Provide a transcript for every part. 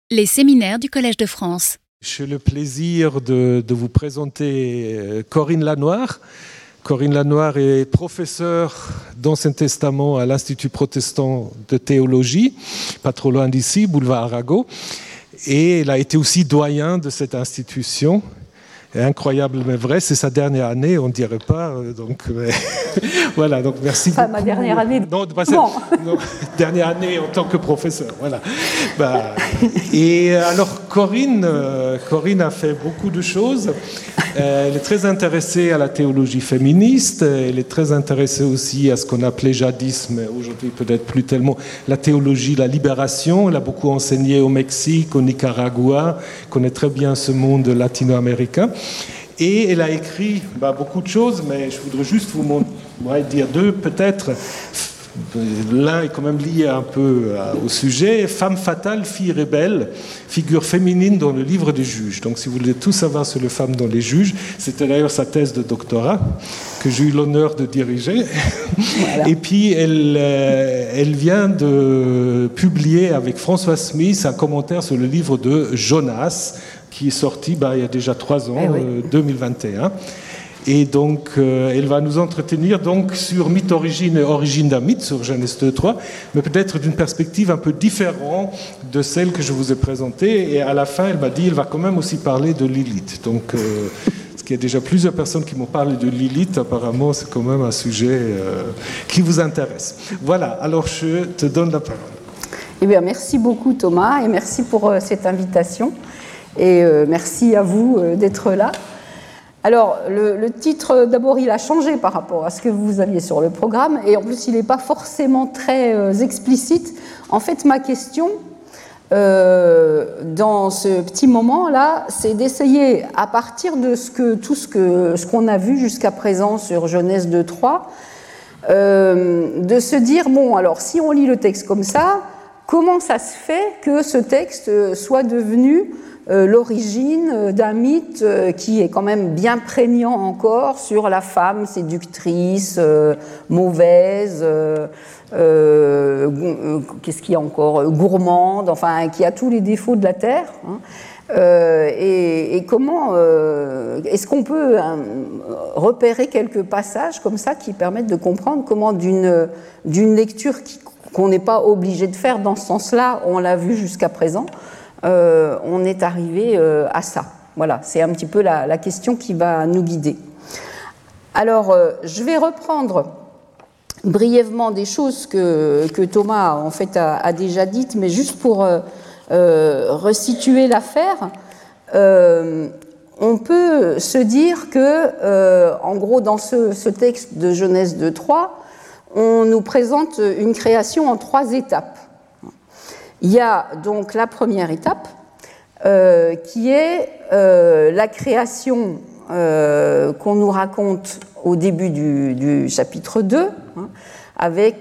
Les séminaires du Collège de France. J'ai le plaisir de vous présenter Corinne Lanoir. Corinne Lanoir est professeure d'Ancien Testament à l'Institut protestant de théologie, pas trop loin d'ici, boulevard Arago. Et elle a été aussi doyen de cette institution. Incroyable mais vrai, c'est sa dernière année, on ne dirait pas. Donc, voilà, donc merci enfin, beaucoup. Ma dernière année. Non, dernière année en tant que professeur. Voilà. Et alors Corinne a fait beaucoup de choses. Elle est très intéressée à la théologie féministe. Elle est très intéressée aussi à ce qu'on appelait jadis, mais aujourd'hui peut-être plus tellement, la théologie, la libération. Elle a beaucoup enseigné au Mexique, au Nicaragua. Elle connaît très bien ce monde latino-américain. Et elle a écrit beaucoup de choses, mais je voudrais juste vous dire deux peut-être. L'un est quand même lié un peu au sujet. Femme fatale, fille rebelle, figure féminine dans le livre des juges. Donc si vous voulez tout savoir sur les femmes dans les juges, c'était d'ailleurs sa thèse de doctorat que j'ai eu l'honneur de diriger. Voilà. Et puis elle vient de publier avec François Smith un commentaire sur le livre de Jonas qui est sorti il y a déjà 3 ans, 2021. Et donc, elle va nous entretenir donc sur mythe origine et origine d'un mythe, sur Genèse 2-3, mais peut-être d'une perspective un peu différente de celle que je vous ai présentée. Et à la fin, elle m'a dit, elle va quand même aussi parler de Lilith. Donc, parce qu'il y a déjà plusieurs personnes qui m'ont parlé de Lilith, apparemment, c'est quand même un sujet qui vous intéresse. Voilà, alors je te donne la parole. Eh bien, merci beaucoup Thomas, et merci pour cette invitation. Et merci à vous d'être là. Alors, le titre, d'abord, il a changé par rapport à ce que vous aviez sur le programme, et en plus, il n'est pas forcément très explicite. En fait, ma question, dans ce petit moment-là, c'est d'essayer, à partir de ce qu'on a vu jusqu'à présent sur Genèse 2-3, de se dire, bon, alors, si on lit le texte comme ça, comment ça se fait que ce texte soit devenu l'origine d'un mythe qui est quand même bien prégnant encore sur la femme séductrice, mauvaise, qu'est-ce qu'il y a encore, gourmande, enfin qui a tous les défauts de la terre. Et comment est-ce qu'on peut repérer quelques passages comme ça qui permettent de comprendre comment d'une lecture qu'on n'est pas obligé de faire dans ce sens-là, on l'a vu jusqu'à présent, on est arrivé à ça. Voilà, c'est un petit peu la question qui va nous guider. Alors, je vais reprendre brièvement des choses que Thomas en fait a déjà dites, mais juste pour resituer l'affaire, on peut se dire que, en gros, dans ce texte de Genèse 2-3, on nous présente une création en 3 étapes. Il y a donc la première étape qui est la création qu'on nous raconte au début du chapitre 2, avec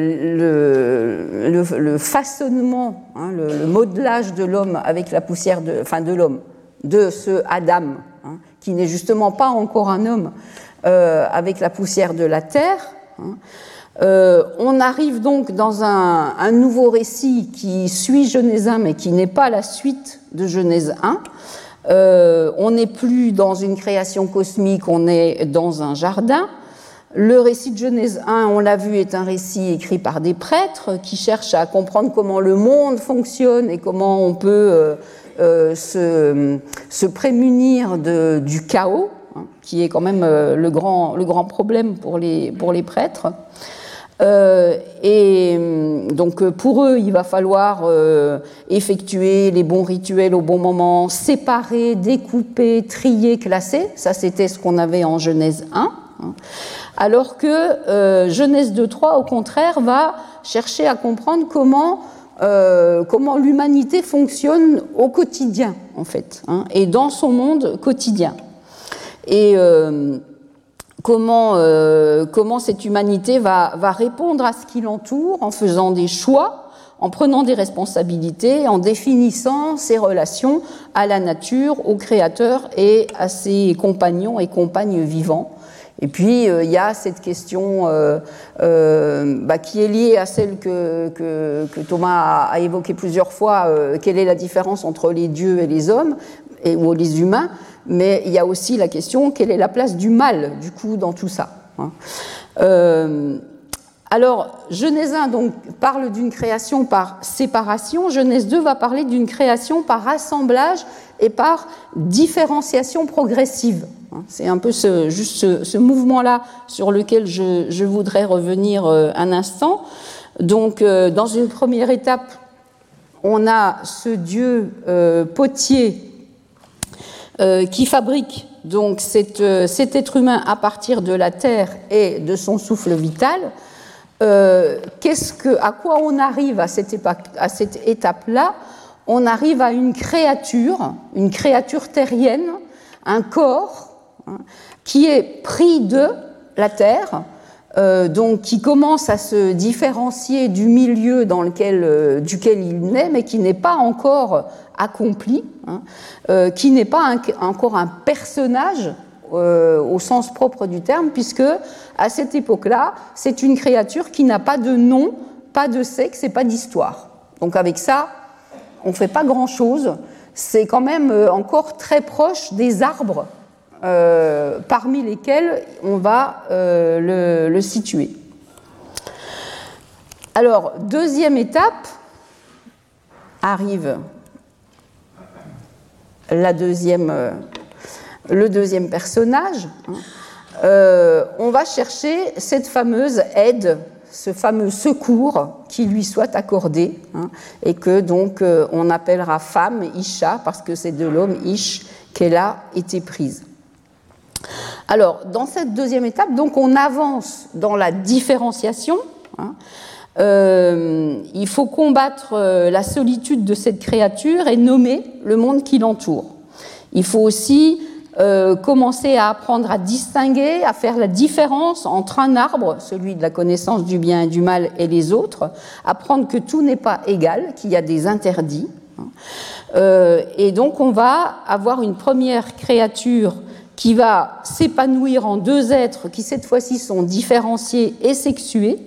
le façonnement, le modelage de l'homme avec la poussière de l'homme, de ce Adam, qui n'est justement pas encore un homme, avec la poussière de la terre. On arrive donc dans un nouveau récit qui suit Genèse 1, mais qui n'est pas la suite de Genèse 1. On n'est plus dans une création cosmique, on est dans un jardin. Le récit de Genèse 1, on l'a vu, est un récit écrit par des prêtres qui cherchent à comprendre comment le monde fonctionne et comment on peut se prémunir du chaos, qui est quand même le grand problème pour les prêtres. Et donc pour eux, il va falloir effectuer les bons rituels au bon moment, séparer, découper, trier, classer. Ça, c'était ce qu'on avait en Genèse 1. Alors que Genèse 2-3, au contraire, va chercher à comprendre comment l'humanité fonctionne au quotidien, en fait, et dans son monde quotidien. Et comment cette humanité va répondre à ce qui l'entoure en faisant des choix, en prenant des responsabilités, en définissant ses relations à la nature, au Créateur et à ses compagnons et compagnes vivants Et puis, il y a cette question qui est liée à celle que Thomas a évoquée plusieurs fois, quelle est la différence entre les dieux et les hommes, ou les humains, mais il y a aussi la question, quelle est la place du mal, du coup, dans tout ça, hein. Alors, Genèse 1 donc, parle d'une création par séparation, Genèse 2 va parler d'une création par assemblage et par différenciation progressive. C'est un peu ce mouvement-là sur lequel je voudrais revenir un instant. Donc, dans une première étape, on a ce Dieu potier qui fabrique donc cet être humain à partir de la terre et de son souffle vital. À quoi on arrive à cette étape-là? On arrive à une créature terrienne, un corps, hein, qui est pris de la terre, donc qui commence à se différencier du milieu duquel il naît, mais qui n'est pas encore accompli, hein, qui n'est pas encore un personnage au sens propre du terme, puisque à cette époque-là, c'est une créature qui n'a pas de nom, pas de sexe et pas d'histoire. Donc avec ça, on ne fait pas grand-chose. C'est quand même encore très proche des arbres parmi lesquels on va le situer. Alors, deuxième étape, arrive le deuxième personnage. On va chercher cette fameuse aide, ce fameux secours qui lui soit accordé, hein, et que donc on appellera femme, Isha, parce que c'est de l'homme Ish qu'elle a été prise. Alors, dans cette deuxième étape, donc on avance dans la différenciation, hein. Il faut combattre la solitude de cette créature et nommer le monde qui l'entoure. Il faut aussi commencer à apprendre à distinguer, à faire la différence entre un arbre, celui de la connaissance du bien et du mal, et les autres, apprendre que tout n'est pas égal, qu'il y a des interdits. Et donc on va avoir une première créature qui va s'épanouir en deux êtres qui cette fois-ci sont différenciés et sexués.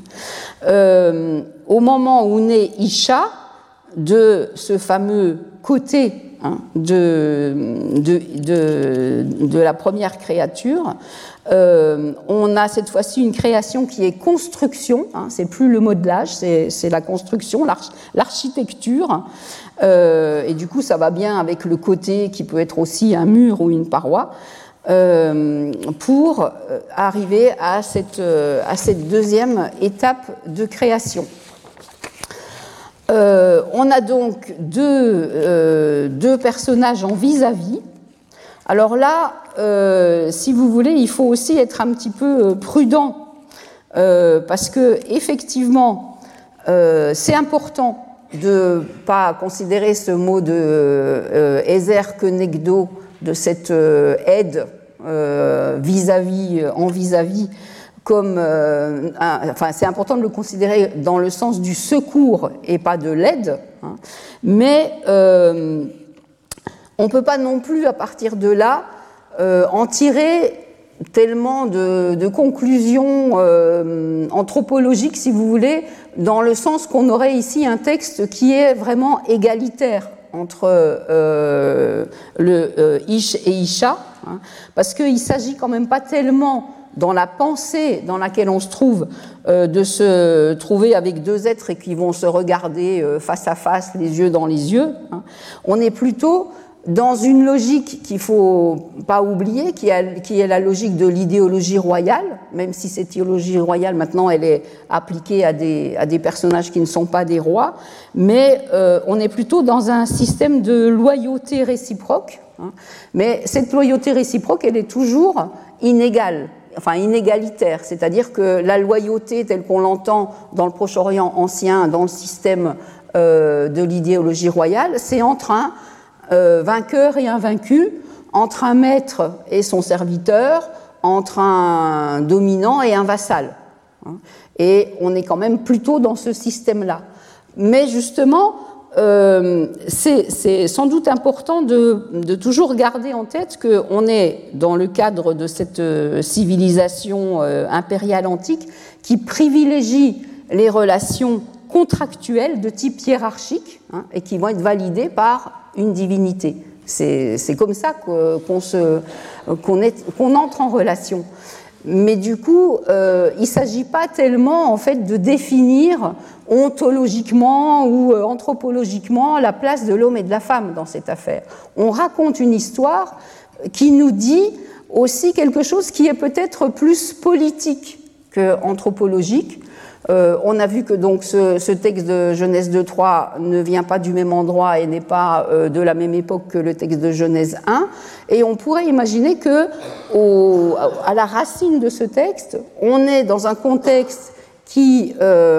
Au moment où naît Isha, de ce fameux côté, hein, de la première créature, on a cette fois-ci une création qui est construction, hein, c'est plus le modelage, c'est la construction, l'architecture, et du coup ça va bien avec le côté qui peut être aussi un mur ou une paroi, pour arriver à cette deuxième étape de création. On a donc deux personnages en vis-à-vis. Alors là, si vous voulez, il faut aussi être un petit peu prudent, parce que effectivement, c'est important de ne pas considérer ce mot de Ezer Kenegdo, de cette aide vis-à-vis, en vis-à-vis, comme c'est important de le considérer dans le sens du secours et pas de l'aide, hein, mais on ne peut pas non plus à partir de là en tirer tellement de conclusions anthropologiques, si vous voulez, dans le sens qu'on aurait ici un texte qui est vraiment égalitaire entre le Ish et Isha, hein, parce qu'il ne s'agit quand même pas tellement, dans la pensée dans laquelle on se trouve, de se trouver avec deux êtres qui vont se regarder face à face, les yeux dans les yeux, hein. On est plutôt dans une logique qu'il ne faut pas oublier, qui est la logique de l'idéologie royale, même si cette idéologie royale, maintenant, elle est appliquée à des personnages qui ne sont pas des rois, mais on est plutôt dans un système de loyauté réciproque, hein. Mais cette loyauté réciproque, elle est toujours inégalitaire, c'est-à-dire que la loyauté telle qu'on l'entend dans le Proche-Orient ancien, dans le système de l'idéologie royale, c'est entre un vainqueur et un vaincu, entre un maître et son serviteur, entre un dominant et un vassal. Et on est quand même plutôt dans ce système-là. Mais justement, c'est sans doute important de toujours garder en tête qu'on est dans le cadre de cette civilisation impériale antique qui privilégie les relations contractuelles de type hiérarchique, hein, et qui vont être validées par une divinité. C'est comme ça qu'on entre en relation. Mais du coup, il ne s'agit pas tellement en fait de définir ontologiquement ou anthropologiquement la place de l'homme et de la femme dans cette affaire. On raconte une histoire qui nous dit aussi quelque chose qui est peut-être plus politique qu'anthropologique. On a vu que donc ce texte de Genèse 2.3 ne vient pas du même endroit et n'est pas de la même époque que le texte de Genèse 1. Et on pourrait imaginer que, à la racine de ce texte, on est dans un contexte qui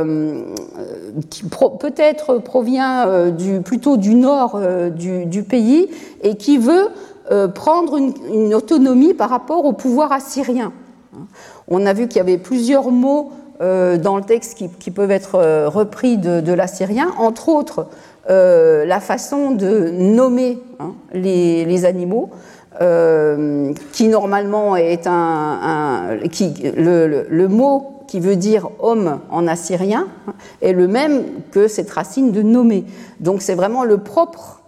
peut-être provient plutôt du nord du pays et qui veut prendre une autonomie par rapport au pouvoir assyrien. On a vu qu'il y avait plusieurs mots dans le texte qui peuvent être repris de l'assyrien, entre autres la façon de nommer les animaux, qui normalement est le mot qui veut dire homme en assyrien est le même que cette racine de nommer. Donc c'est vraiment le propre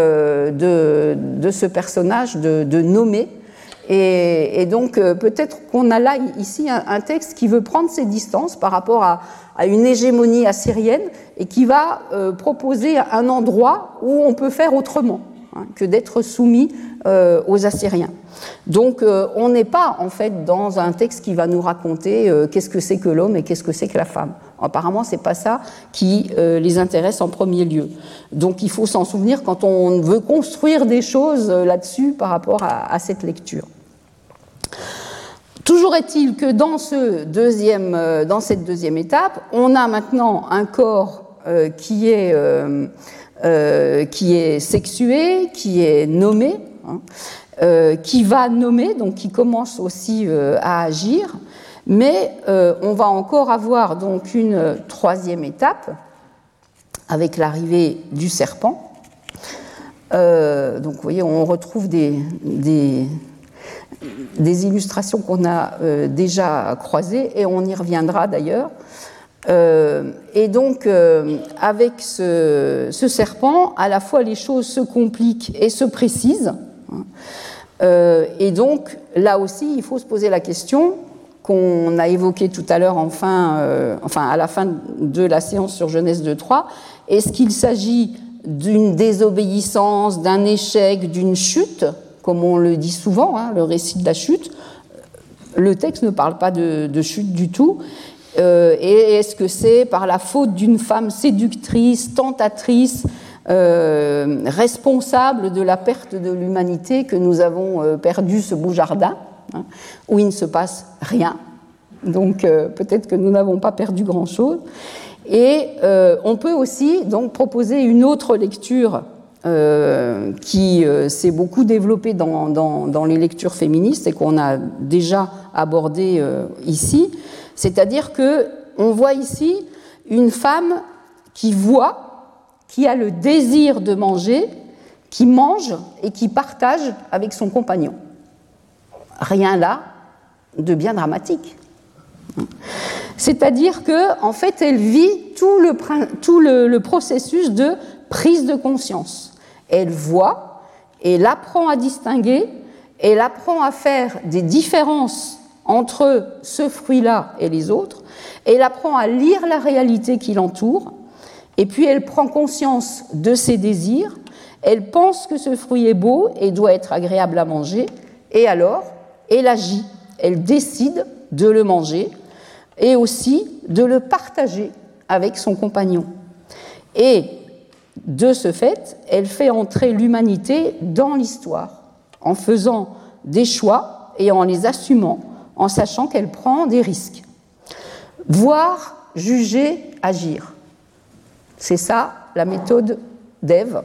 de ce personnage de nommer. Et donc peut-être qu'on a là ici un texte qui veut prendre ses distances par rapport à une hégémonie assyrienne et qui va proposer un endroit où on peut faire autrement que d'être soumis aux Assyriens. Donc on n'est pas en fait dans un texte qui va nous raconter qu'est-ce que c'est que l'homme et qu'est-ce que c'est que la femme. Apparemment c'est pas ça qui les intéresse en premier lieu. Donc il faut s'en souvenir quand on veut construire des choses là-dessus par rapport à cette lecture. Toujours est-il que dans cette deuxième étape, on a maintenant un corps qui est sexué, qui est nommé, qui va nommer, donc qui commence aussi à agir, mais on va encore avoir donc une troisième étape avec l'arrivée du serpent. Donc vous voyez, on retrouve des illustrations qu'on a déjà croisées, et on y reviendra d'ailleurs. Et donc, avec ce serpent, à la fois les choses se compliquent et se précisent. Et donc, là aussi, il faut se poser la question qu'on a évoquée tout à l'heure, à la fin de la séance sur Genèse 2.3. Est-ce qu'il s'agit d'une désobéissance, d'un échec, d'une chute, comme on le dit souvent, le récit de la chute? Le texte ne parle pas de chute du tout. Et est-ce que c'est par la faute d'une femme séductrice, tentatrice, responsable de la perte de l'humanité que nous avons perdu ce beau jardin, où il ne se passe rien? Donc peut-être que nous n'avons pas perdu grand-chose. Et on peut aussi donc proposer une autre lecture qui s'est beaucoup développée dans les lectures féministes et qu'on a déjà abordé ici. C'est-à-dire qu'on voit ici une femme qui voit, qui a le désir de manger, qui mange et qui partage avec son compagnon. Rien là de bien dramatique. C'est-à-dire qu'en fait, elle vit tout le processus de prise de conscience. Elle voit, elle apprend à distinguer, elle apprend à faire des différences entre ce fruit-là et les autres, elle apprend à lire la réalité qui l'entoure, et puis elle prend conscience de ses désirs, elle pense que ce fruit est beau et doit être agréable à manger, et alors elle agit, elle décide de le manger, et aussi de le partager avec son compagnon. Et de ce fait, elle fait entrer l'humanité dans l'histoire, en faisant des choix et en les assumant, en sachant qu'elle prend des risques. Voir, juger, agir. C'est ça la méthode d'Ève,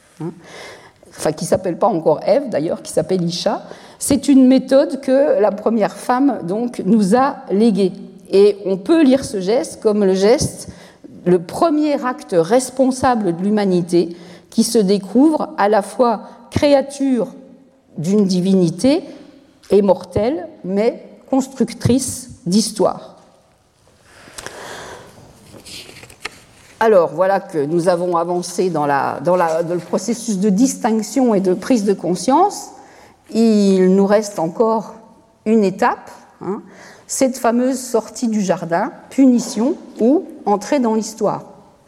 qui ne s'appelle pas encore Ève d'ailleurs, qui s'appelle Isha. C'est une méthode que la première femme donc, nous a léguée. Et on peut lire ce geste comme le geste le premier acte responsable de l'humanité qui se découvre à la fois créature d'une divinité et mortelle, mais constructrice d'histoire. Alors, voilà que nous avons avancé dans le processus de distinction et de prise de conscience. Il nous reste encore une étape, cette fameuse sortie du jardin, punition ou entrée dans l'histoire.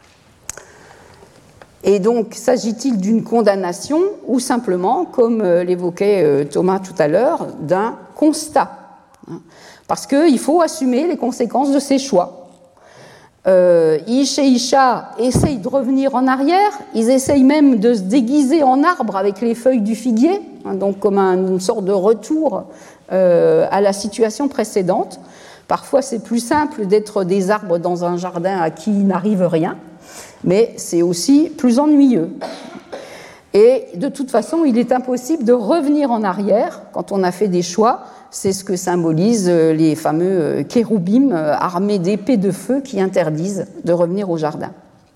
Et donc, s'agit-il d'une condamnation ou simplement, comme l'évoquait Thomas tout à l'heure, d'un constat? Parce qu'il faut assumer les conséquences de ses choix. Ish et Isha essayent de revenir en arrière, ils essayent même de se déguiser en arbre avec les feuilles du figuier, donc comme une sorte de retour à la situation précédente. Parfois, c'est plus simple d'être des arbres dans un jardin à qui n'arrive rien, mais c'est aussi plus ennuyeux. Et de toute façon, il est impossible de revenir en arrière quand on a fait des choix. C'est ce que symbolisent les fameux kéroubim armés d'épées de feu qui interdisent de revenir au jardin.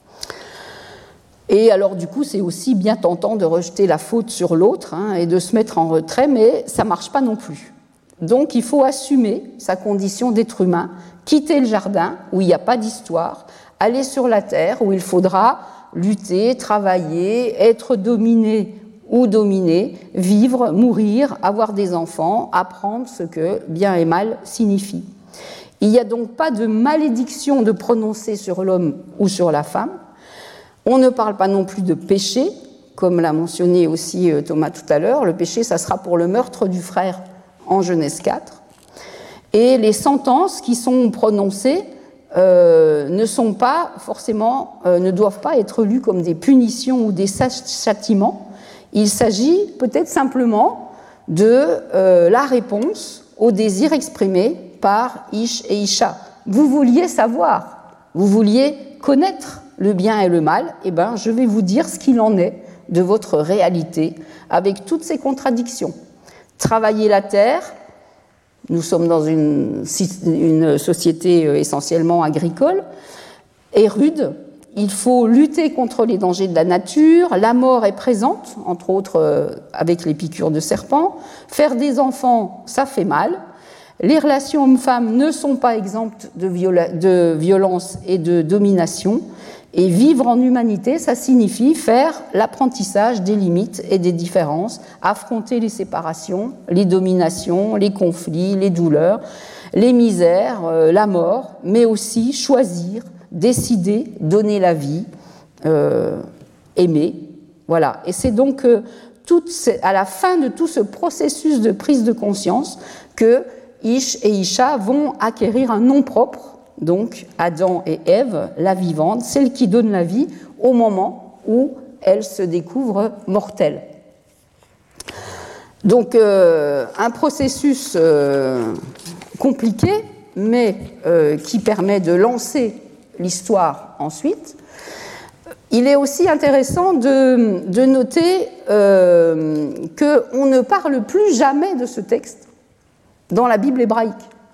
Et alors du coup, c'est aussi bien tentant de rejeter la faute sur l'autre et de se mettre en retrait, mais ça ne marche pas non plus. Donc il faut assumer sa condition d'être humain, quitter le jardin où il n'y a pas d'histoire, aller sur la terre où il faudra lutter, travailler, être dominé ou dominer, vivre, mourir, avoir des enfants, apprendre ce que bien et mal signifie. Il n'y a donc pas de malédiction de prononcer sur l'homme ou sur la femme. On ne parle pas non plus de péché, comme l'a mentionné aussi Thomas tout à l'heure. Le péché, ça sera pour le meurtre du frère en Genèse 4. Et les sentences qui sont prononcées ne sont pas forcément, ne doivent pas être lues comme des punitions ou des châtiments. Il s'agit peut-être simplement de la réponse au désir exprimé par Ish et Isha. Vous vouliez savoir, vous vouliez connaître le bien et le mal, eh bien, je vais vous dire ce qu'il en est de votre réalité, avec toutes ces contradictions. Travailler la terre, nous sommes dans une société essentiellement agricole, et rude. Il faut lutter contre les dangers de la nature, la mort est présente, entre autres avec les piqûres de serpents. Faire des enfants, ça fait mal. Les relations hommes-femmes ne sont pas exemptes de violence et de domination. Et vivre en humanité, ça signifie faire l'apprentissage des limites et des différences, affronter les séparations, les dominations, les conflits, les douleurs, les misères, la mort, mais aussi choisir, décider, donner la vie, aimer. Voilà. Et c'est donc à la fin de tout ce processus de prise de conscience que Ish et Isha vont acquérir un nom propre. Donc, Adam et Ève, la vivante, celle qui donne la vie au moment où elle se découvre mortelle. Donc, un processus compliqué, mais qui permet de lancer l'histoire ensuite. Il est aussi intéressant de noter qu'on ne parle plus jamais de ce texte dans la Bible hébraïque.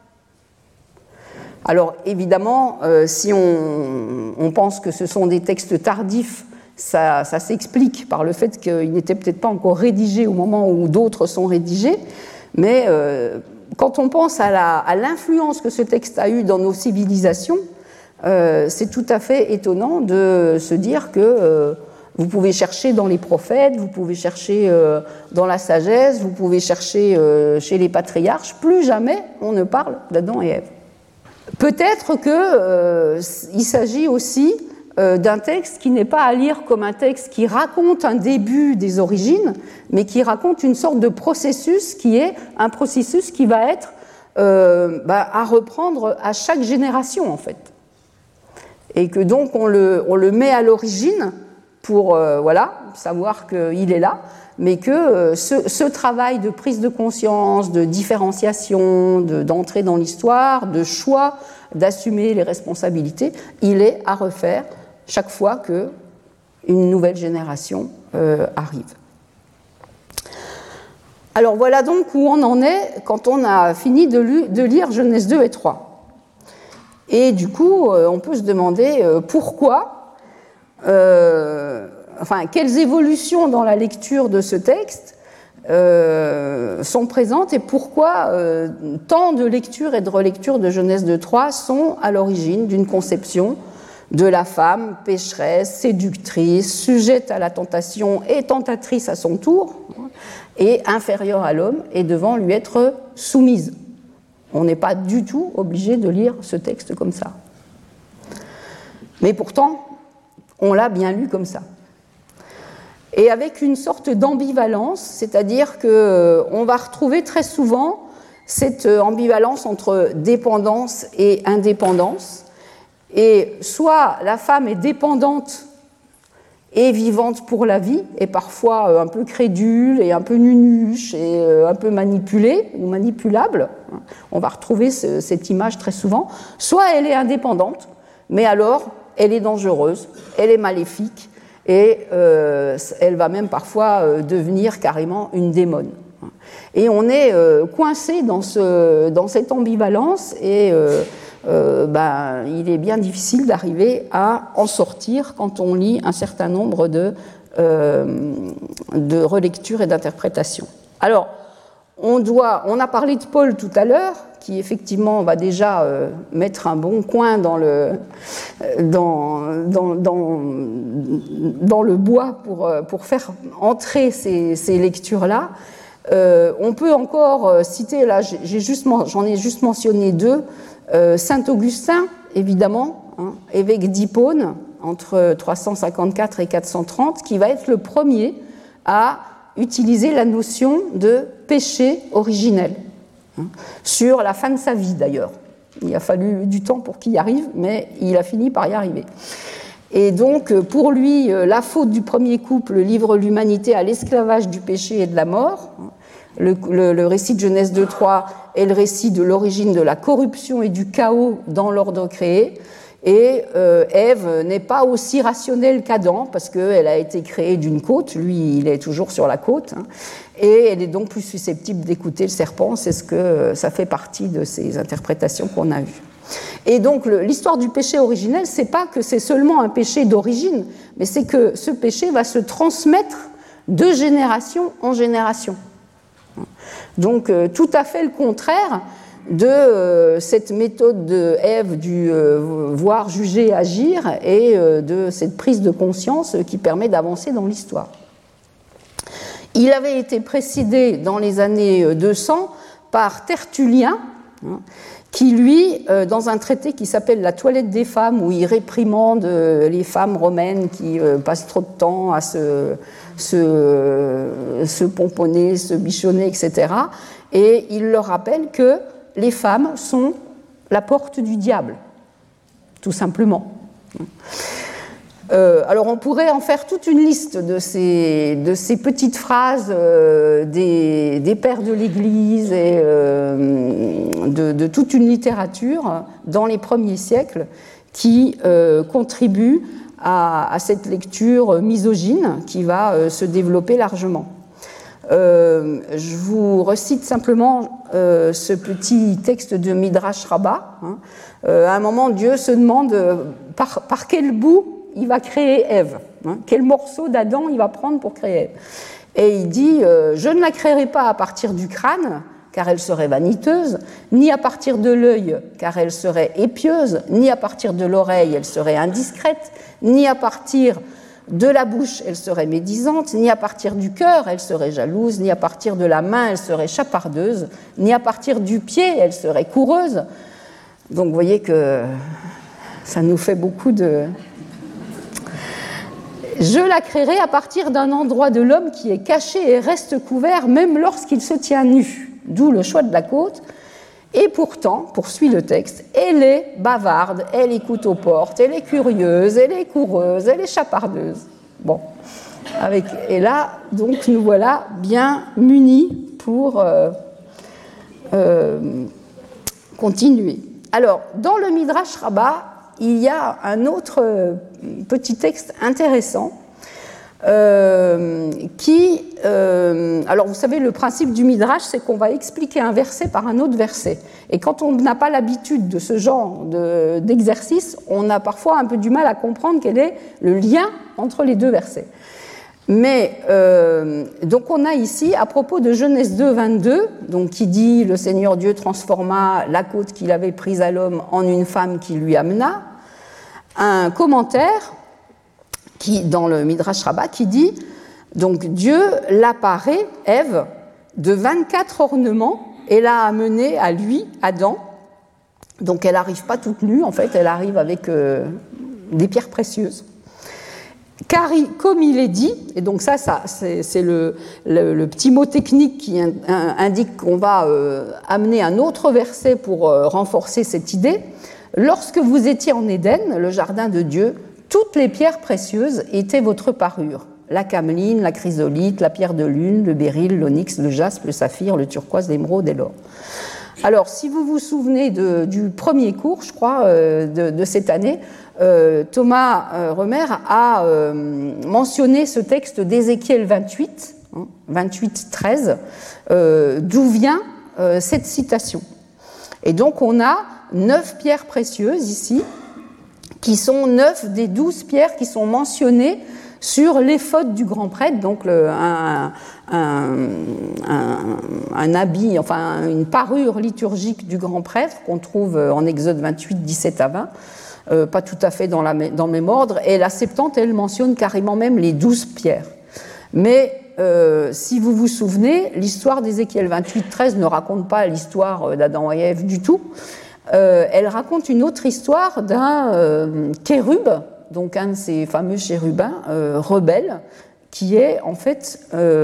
Alors évidemment, si on pense que ce sont des textes tardifs, ça s'explique par le fait qu'ils n'étaient peut-être pas encore rédigés au moment où d'autres sont rédigés, mais quand on pense à l'influence que ce texte a eue dans nos civilisations, c'est tout à fait étonnant de se dire que vous pouvez chercher dans les prophètes, vous pouvez chercher dans la sagesse, vous pouvez chercher chez les patriarches, plus jamais on ne parle d'Adam et Ève. Peut-être qu'il s'agit aussi d'un texte qui n'est pas à lire comme un texte qui raconte un début des origines, mais qui raconte une sorte de processus qui est un processus qui va être à reprendre à chaque génération en fait. Et que donc on le met à l'origine pour savoir qu'il est là, mais que ce travail de prise de conscience, de différenciation, d'entrée dans l'histoire, de choix, d'assumer les responsabilités, il est à refaire chaque fois qu'une nouvelle génération arrive. Alors voilà donc où on en est quand on a fini de lire Genèse 2 et 3. Et du coup, on peut se demander pourquoi, quelles évolutions dans la lecture de ce texte sont présentes et pourquoi tant de lectures et de relectures de Genèse 2.3 sont à l'origine d'une conception de la femme pécheresse, séductrice, sujette à la tentation et tentatrice à son tour, et inférieure à l'homme et devant lui être soumise. On n'est pas du tout obligé de lire ce texte comme ça. Mais pourtant, on l'a bien lu comme ça. Et avec une sorte d'ambivalence, c'est-à-dire qu'on va retrouver très souvent cette ambivalence entre dépendance et indépendance. Et soit la femme est dépendante et vivante pour la vie, et parfois un peu crédule et un peu nunuche et un peu manipulée ou manipulable. On va retrouver cette image très souvent. Soit elle est indépendante, mais alors elle est dangereuse, elle est maléfique, et elle va même parfois devenir carrément une démone. Et on est coincé dans cette ambivalence, et il est bien difficile d'arriver à en sortir quand on lit un certain nombre de relectures et d'interprétations. Alors, on a parlé de Paul tout à l'heure, qui effectivement va déjà mettre un bon coin dans le bois pour faire entrer ces lectures-là. On peut encore citer, là j'en ai juste mentionné deux, Saint Augustin, évidemment, évêque d'Hippone, entre 354 et 430, qui va être le premier à utiliser la notion de péché originel, sur la fin de sa vie d'ailleurs. Il a fallu du temps pour qu'il y arrive, mais il a fini par y arriver. Et donc, pour lui, la faute du premier couple livre l'humanité à l'esclavage du péché et de la mort. Le récit de Genèse 2.3 est le récit de l'origine de la corruption et du chaos dans l'ordre créé. Et Ève n'est pas aussi rationnelle qu'Adam, parce qu'elle a été créée d'une côte, lui il est toujours sur la côte, et elle est donc plus susceptible d'écouter le serpent, ça fait partie de ces interprétations qu'on a vues. Et donc l'histoire du péché originel, c'est pas que c'est seulement un péché d'origine, mais c'est que ce péché va se transmettre de génération en génération. Donc tout à fait le contraire de cette méthode de Ève du voir, juger, agir, et de cette prise de conscience qui permet d'avancer dans l'histoire. Il avait été précédé dans les années 200 par Tertullien, qui lui, dans un traité qui s'appelle La toilette des femmes, où il réprimande les femmes romaines qui passent trop de temps à se pomponner, se bichonner, etc. Et il leur rappelle que les femmes sont la porte du diable, tout simplement. Alors on pourrait en faire toute une liste de ces petites phrases des pères de l'Église et de toute une littérature dans les premiers siècles qui contribuent à cette lecture misogyne qui va se développer largement. Je vous recite simplement ce petit texte de Midrash Rabbah. À un moment, Dieu se demande par quel bout il va créer Ève, quel morceau d'Adam il va prendre pour créer Ève. Et il dit je ne la créerai pas à partir du crâne, car elle serait vaniteuse, ni à partir de l'œil, car elle serait épieuse, ni à partir de l'oreille, elle serait indiscrète, ni à partir de la bouche, elle serait médisante, ni à partir du cœur, elle serait jalouse, ni à partir de la main, elle serait chapardeuse, ni à partir du pied, elle serait coureuse. Donc vous voyez que ça nous fait beaucoup de... Je la créerai à partir d'un endroit de l'homme qui est caché et reste couvert même lorsqu'il se tient nu, d'où le choix de la côte. Et pourtant, poursuit le texte, elle est bavarde, elle écoute aux portes, elle est curieuse, elle est coureuse, elle est chapardeuse. Bon, et là, donc, nous voilà bien munis pour continuer. Alors, dans le Midrash Rabbah, il y a un autre petit texte intéressant alors vous savez, le principe du Midrash, c'est qu'on va expliquer un verset par un autre verset. Et quand on n'a pas l'habitude de ce genre d'exercice, on a parfois un peu du mal à comprendre quel est le lien entre les deux versets. Mais donc on a ici, à propos de Genèse 2, 22, donc qui dit « Le Seigneur Dieu transforma la côte qu'il avait prise à l'homme en une femme qui lui amena », un commentaire qui, dans le Midrash Rabbah, qui dit donc Dieu l'a parée, Ève, de 24 ornements et l'a amenée à lui, Adam. Donc elle n'arrive pas toute nue, en fait, elle arrive avec des pierres précieuses. Car comme il est dit, et donc ça c'est le petit mot technique qui indique qu'on va amener un autre verset pour renforcer cette idée. Lorsque vous étiez en Éden, le jardin de Dieu, toutes les pierres précieuses étaient votre parure. La cameline, la chrysolite, la pierre de lune, le béryl, l'onyx, le jaspe, le saphir, le turquoise, l'émeraude et l'or. Alors, si vous vous souvenez du premier cours, je crois, de cette année, Thomas Remer a mentionné ce texte d'Ézéchiel 28, 28-13, d'où vient cette citation. Et donc, on a 9 pierres précieuses ici, qui sont 9 des 12 pierres qui sont mentionnées sur l'éphod du grand prêtre, donc un habit, enfin une parure liturgique du grand prêtre qu'on trouve en Exode 28, 17 à 20, pas tout à fait dans le même ordre, et la Septante, elle mentionne carrément même les 12 pierres. Mais si vous vous souvenez, l'histoire d'Ézéchiel 28, 13 ne raconte pas l'histoire d'Adam et Ève du tout. Elle raconte une autre histoire d'un kérub, donc un de ces fameux chérubins rebelles, qui est en fait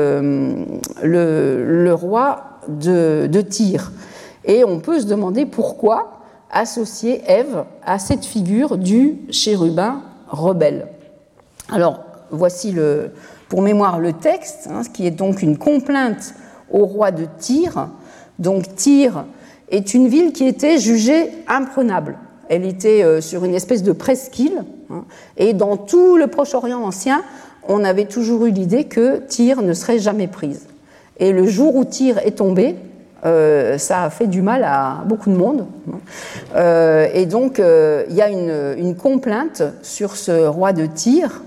le roi de Tyr. Et on peut se demander pourquoi associer Ève à cette figure du chérubin rebelle. Alors, voici pour mémoire le texte, ce qui est donc une complainte au roi de Tyr. Donc Tyr est une ville qui était jugée imprenable. Elle était sur une espèce de presqu'île, et dans tout le Proche-Orient ancien, on avait toujours eu l'idée que Tyr ne serait jamais prise. Et le jour où Tyr est tombé, ça a fait du mal à beaucoup de monde. Et donc, il y a une complainte sur ce roi de Tyr.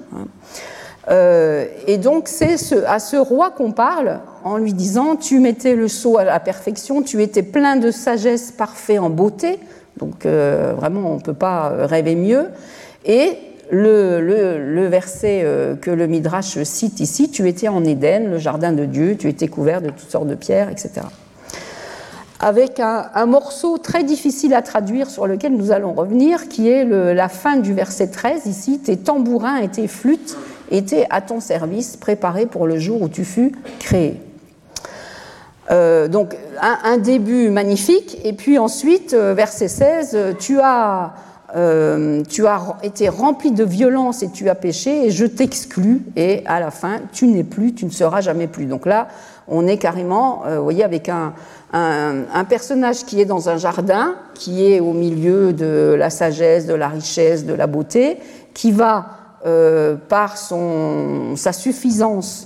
Et donc, c'est à ce roi qu'on parle en lui disant « Tu mettais le sceau à la perfection, tu étais plein de sagesse, parfait en beauté. » Donc, vraiment, on ne peut pas rêver mieux. Et le verset que le Midrash cite ici, « Tu étais en Éden, le jardin de Dieu, tu étais couvert de toutes sortes de pierres, etc. » Avec un morceau très difficile à traduire sur lequel nous allons revenir, qui est la fin du verset 13, ici, « Tes tambourins et tes flûtes étaient à ton service, préparés pour le jour où tu fus créé. » Donc, un début magnifique, et puis ensuite, verset 16, tu as été rempli de violence et tu as péché, et je t'exclus, et à la fin, tu n'es plus, tu ne seras jamais plus. Donc là, on est carrément, vous voyez, avec un personnage qui est dans un jardin, qui est au milieu de la sagesse, de la richesse, de la beauté, qui va, par sa suffisance,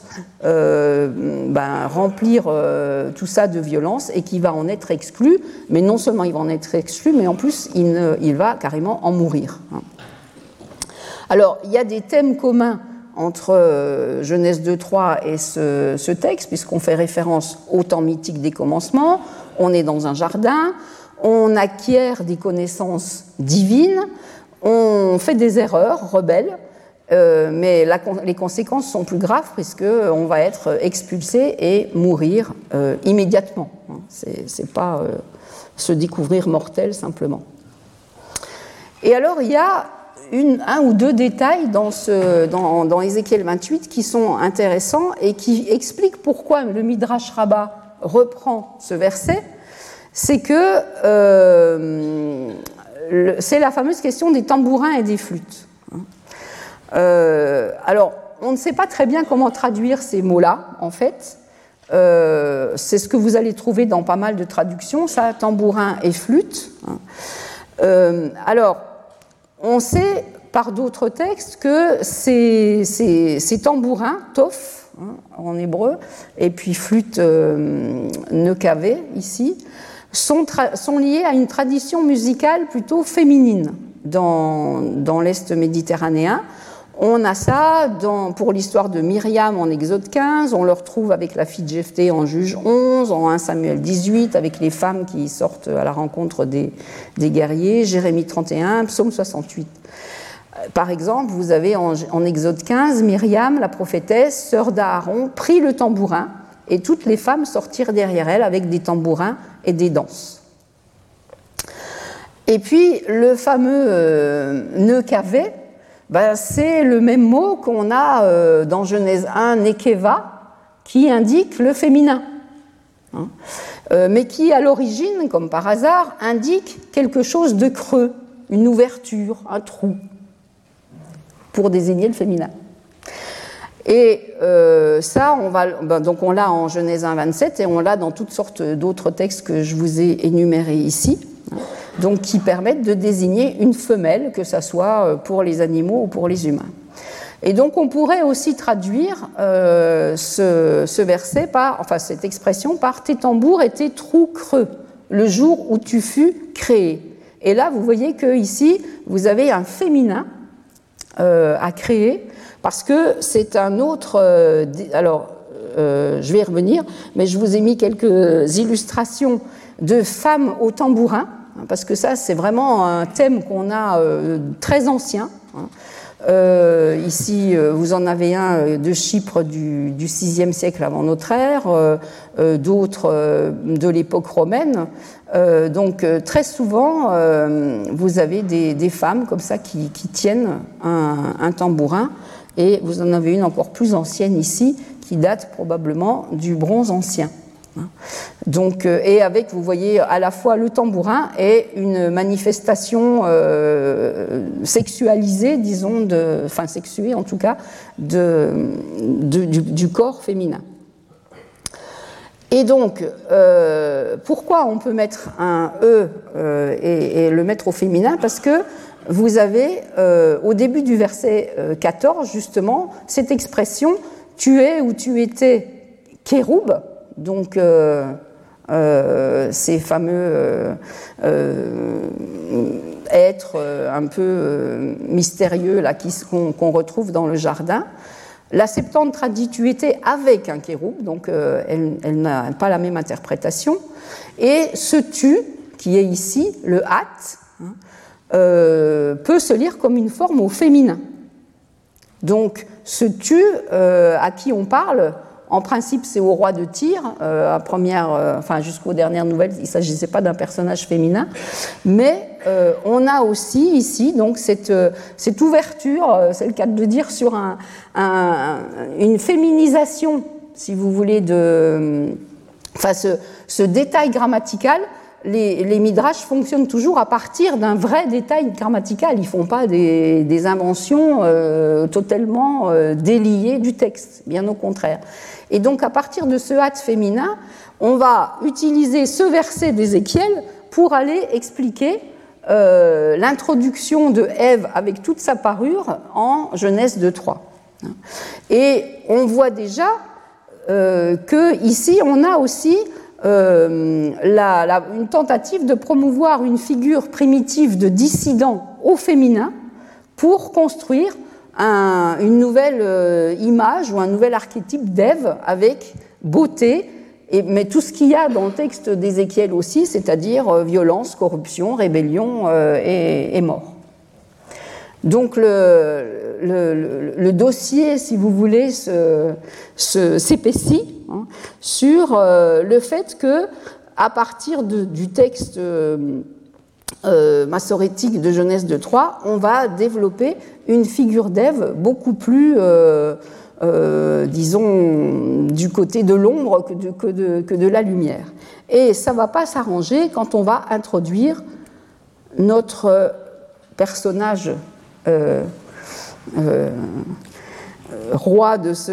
remplir tout ça de violence, et qui va en être exclu. Mais non seulement il va en être exclu, mais en plus il va carrément en mourir. Alors, il y a des thèmes communs entre Genèse 2.3 et ce texte, puisqu'on fait référence au temps mythique des commencements. On est dans un jardin, on acquiert des connaissances divines, on fait des erreurs rebelles, mais les conséquences sont plus graves puisqu'on va être expulsé et mourir immédiatement. C'est pas se découvrir mortel simplement. Et alors il y a un ou deux détails dans Ézéchiel 28 qui sont intéressants et qui expliquent pourquoi le Midrash Rabbah reprend ce verset. C'est que c'est la fameuse question des tambourins et des flûtes. Alors, on ne sait pas très bien comment traduire ces mots-là, en fait. C'est ce que vous allez trouver dans pas mal de traductions, ça, tambourin et flûte. Alors, on sait par d'autres textes que ces tambourins, tof, en hébreu, et puis flûte nekavé, ici, sont liés à une tradition musicale plutôt féminine dans l'Est méditerranéen. On a ça pour l'histoire de Myriam en Exode 15, on le retrouve avec la fille de Jephthé en Juge 11, en 1 Samuel 18, avec les femmes qui sortent à la rencontre des guerriers, Jérémie 31, Psaume 68. Par exemple, vous avez en Exode 15, Myriam, la prophétesse, sœur d'Aaron, prit le tambourin et toutes les femmes sortirent derrière elle avec des tambourins et des danses. Et puis, le fameux nekavé, c'est le même mot qu'on a dans Genèse 1, nekeva, qui indique le féminin, mais qui, à l'origine, comme par hasard, indique quelque chose de creux, une ouverture, un trou, pour désigner le féminin. Et ça, donc on l'a en Genèse 1, 27, et on l'a dans toutes sortes d'autres textes que je vous ai énumérés ici, donc qui permettent de désigner une femelle, que ce soit pour les animaux ou pour les humains. Et donc on pourrait aussi traduire ce verset cette expression par « tes tambours et tes trous creux, le jour où tu fus créé ». Et là, vous voyez qu'ici, vous avez un féminin à créer, parce que c'est un autre... je vais y revenir, mais je vous ai mis quelques illustrations de femmes au tambourin, parce que ça, c'est vraiment un thème qu'on a très ancien. Ici, vous en avez un de Chypre du VIe siècle avant notre ère, d'autres de l'époque romaine. Donc, très souvent, vous avez des femmes comme ça qui tiennent un tambourin, et vous en avez une encore plus ancienne ici, qui date probablement du Bronze ancien. Donc, et avec, vous voyez, à la fois le tambourin et une manifestation sexualisée, disons, sexuée en tout cas, du corps féminin. Et donc, pourquoi on peut mettre un E et le mettre au féminin? Parce que vous avez, au début du verset 14, justement, cette expression « tu es ou tu étais kéroub », donc ces fameux êtres un peu mystérieux là, qu'on retrouve dans le jardin. La Septante traduit « tu étais avec un kéroub », donc elle n'a pas la même interprétation. Et ce « tu », qui est ici, le « at », peut se lire comme une forme au féminin. Donc ce « tu » à qui on parle, en principe, c'est au roi de Tyr, jusqu'aux dernières nouvelles, il ne s'agissait pas d'un personnage féminin, mais on a aussi ici donc cette ouverture, c'est le cas de dire, sur une féminisation, si vous voulez, ce détail grammatical. Les midrash fonctionnent toujours à partir d'un vrai détail grammatical. Ils ne font pas des inventions totalement déliées du texte, bien au contraire. Et donc, à partir de ce hâte féminin, on va utiliser ce verset d'Ézéchiel pour aller expliquer l'introduction de Ève avec toute sa parure en Genèse 2.3. Et on voit déjà qu'ici, on a aussi une tentative de promouvoir une figure primitive de dissident au féminin pour construire une nouvelle image ou un nouvel archétype d'Ève avec beauté, mais tout ce qu'il y a dans le texte d'Ézéchiel aussi, c'est-à-dire violence, corruption, rébellion et mort. Donc le dossier, si vous voulez, s'épaissit sur le fait que, à partir du texte massorétique de Genèse 2.3, on va développer une figure d'Ève beaucoup plus, disons, du côté de l'ombre que de la lumière. Et ça ne va pas s'arranger quand on va introduire notre personnage roi de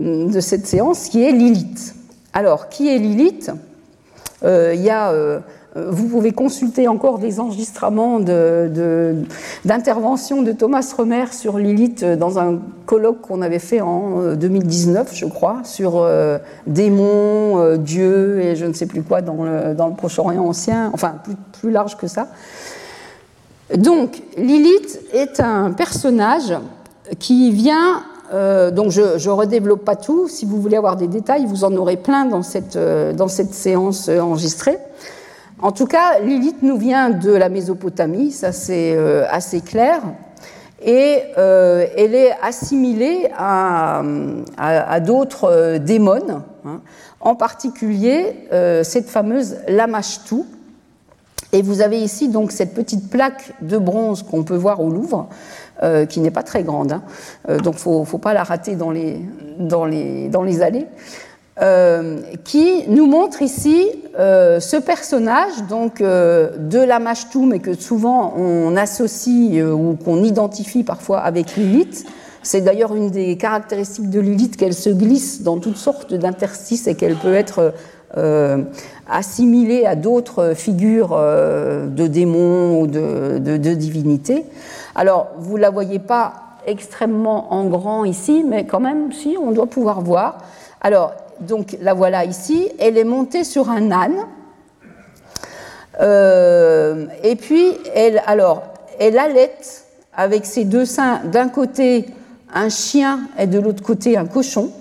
cette séance, qui est Lilith. Alors, qui est Lilith ? Il y a vous pouvez consulter encore des enregistrements d'intervention de Thomas Romer sur Lilith dans un colloque qu'on avait fait en 2019, je crois, sur démons, Dieu et je ne sais plus quoi dans le Proche-Orient ancien, enfin plus large que ça. Donc, Lilith est un personnage qui vient... donc je ne redéveloppe pas tout. Si vous voulez avoir des détails, vous en aurez plein dans cette séance enregistrée. En tout cas, Lilith nous vient de la Mésopotamie, ça c'est assez clair. Et elle est assimilée à d'autres démones, hein, en particulier cette fameuse Lamashtu. Et vous avez ici donc cette petite plaque de bronze qu'on peut voir au Louvre, qui n'est pas très grande, hein, donc il ne faut pas la rater dans les allées, qui nous montre ici ce personnage donc, de Lamashtu, mais que souvent on associe ou qu'on identifie parfois avec Lilith. C'est d'ailleurs une des caractéristiques de Lilith qu'elle se glisse dans toutes sortes d'interstices et qu'elle peut être assimilée à d'autres figures de démons ou de divinités. Alors, vous ne la voyez pas extrêmement en grand ici, mais quand même, si, on doit pouvoir voir. Alors, donc, la voilà ici. Elle est montée sur un âne. Et puis, elle allaite avec ses deux seins, d'un côté un chien et de l'autre côté un cochon,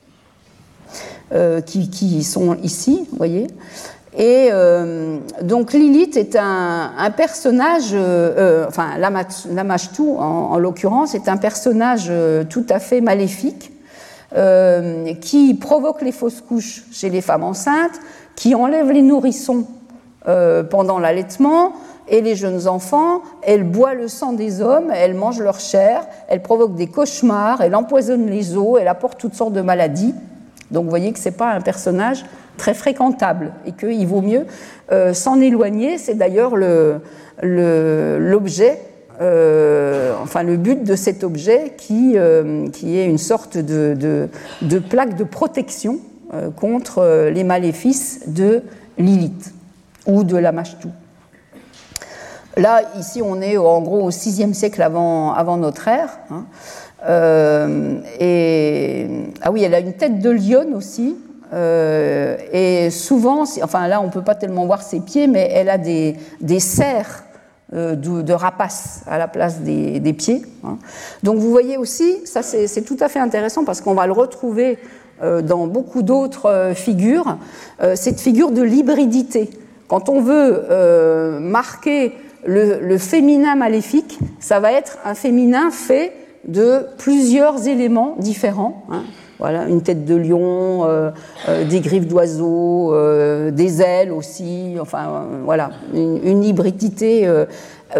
qui sont ici, vous voyez. Et donc Lilith est un personnage, enfin Lamashtu en l'occurrence, est un personnage tout à fait maléfique, qui provoque les fausses couches chez les femmes enceintes, qui enlève les nourrissons pendant l'allaitement et les jeunes enfants. Elle boit le sang des hommes, elle mange leur chair, elle provoque des cauchemars, elle empoisonne les eaux, elle apporte toutes sortes de maladies. Donc vous voyez que ce n'est pas un personnage très fréquentable et qu'il vaut mieux s'en éloigner. C'est d'ailleurs l'objet, enfin le but de cet objet qui est une sorte de plaque de protection contre les maléfices de Lilith ou de Lamashtu. Là, ici, on est en gros au VIe siècle avant notre ère. Hein. Ah oui, elle a une tête de lionne aussi. Et souvent, enfin là, on ne peut pas tellement voir ses pieds, mais elle a des serres de rapaces à la place des pieds. Hein. Donc vous voyez aussi, ça c'est tout à fait intéressant parce qu'on va le retrouver dans beaucoup d'autres figures, cette figure de l'hybridité. Quand on veut marquer le féminin maléfique, ça va être un féminin fait de plusieurs éléments différents. Hein. Voilà, une tête de lion, des griffes d'oiseau, des ailes aussi, enfin voilà, une hybridité. Pourquoi ?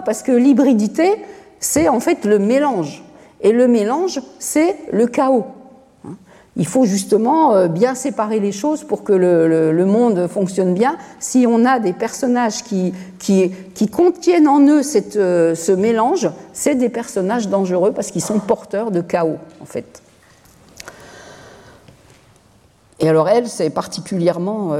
Parce que l'hybridité, c'est en fait le mélange. Et le mélange, c'est le chaos. Il faut justement bien séparer les choses pour que le monde fonctionne bien. Si on a des personnages qui contiennent en eux ce mélange, c'est des personnages dangereux parce qu'ils sont porteurs de chaos, en fait. Et alors elle, c'est particulièrement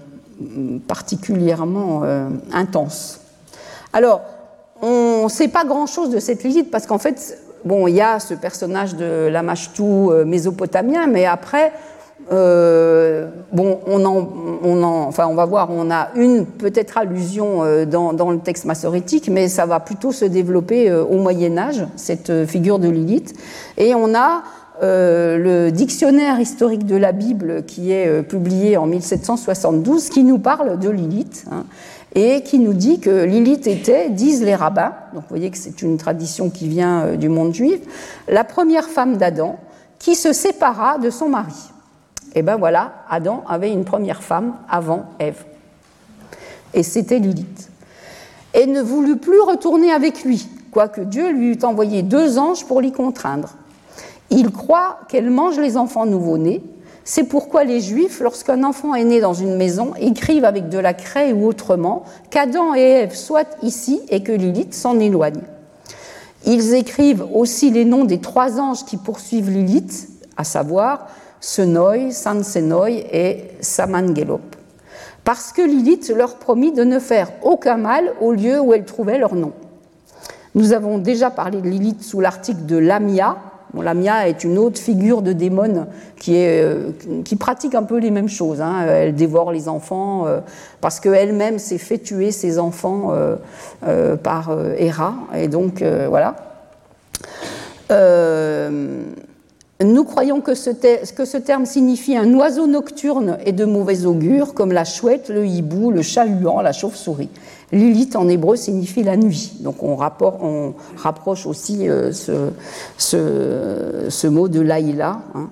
intense. Alors, on ne sait pas grand-chose de cette Lilith parce qu'en fait, bon, il y a ce personnage de Lamashtu mésopotamien, mais après, bon, on va voir, on a une peut-être allusion dans le texte massorétique, mais ça va plutôt se développer au Moyen-Âge, cette figure de Lilith. Et on a le dictionnaire historique de la Bible qui est publié en 1772, qui nous parle de Lilith, hein, et qui nous dit que Lilith était, disent les rabbins, donc vous voyez que c'est une tradition qui vient du monde juif, la première femme d'Adam qui se sépara de son mari. Et ben voilà, Adam avait une première femme avant Ève. Et c'était Lilith. Et ne voulut plus retourner avec lui, quoique Dieu lui eût envoyé 2 anges pour l'y contraindre. Il croit qu'elle mange les enfants nouveau-nés. C'est pourquoi les Juifs, lorsqu'un enfant est né dans une maison, écrivent avec de la craie ou autrement qu'Adam et Ève soient ici et que Lilith s'en éloigne. Ils écrivent aussi les noms des 3 anges qui poursuivent Lilith, à savoir Senoi, Sansenoi et Samangelop. parce que Lilith leur promit de ne faire aucun mal au lieu où elles trouvaient leur nom. Nous avons déjà parlé de Lilith sous l'article de Lamia. Bon, Lamia est une autre figure de démon qui pratique un peu les mêmes choses. Hein. Elle dévore les enfants parce qu'elle-même s'est fait tuer ses enfants par Héra. Et donc, voilà. Nous croyons que ce terme signifie un oiseau nocturne et de mauvais augure, comme la chouette, le hibou, le chat-huant, la chauve-souris. Lilith en hébreu signifie la nuit, donc on rapproche aussi ce mot de Laïla. Hein.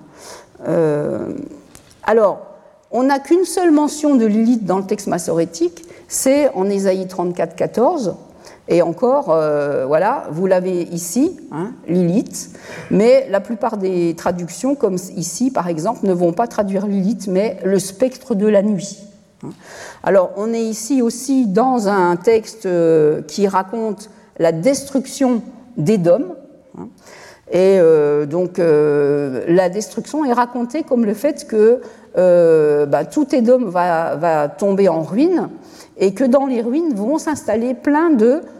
Alors, on n'a qu'une seule mention de Lilith dans le texte massorétique, c'est en Ésaïe 34, 14. Et encore, voilà, vous l'avez ici, hein, Lilith, mais la plupart des traductions, comme ici par exemple, ne vont pas traduire Lilith, mais le spectre de la nuit. Alors, on est ici aussi dans un texte qui raconte la destruction d'Édom, hein, et donc la destruction est racontée comme le fait que tout Édom va tomber en ruine, et que dans les ruines vont s'installer plein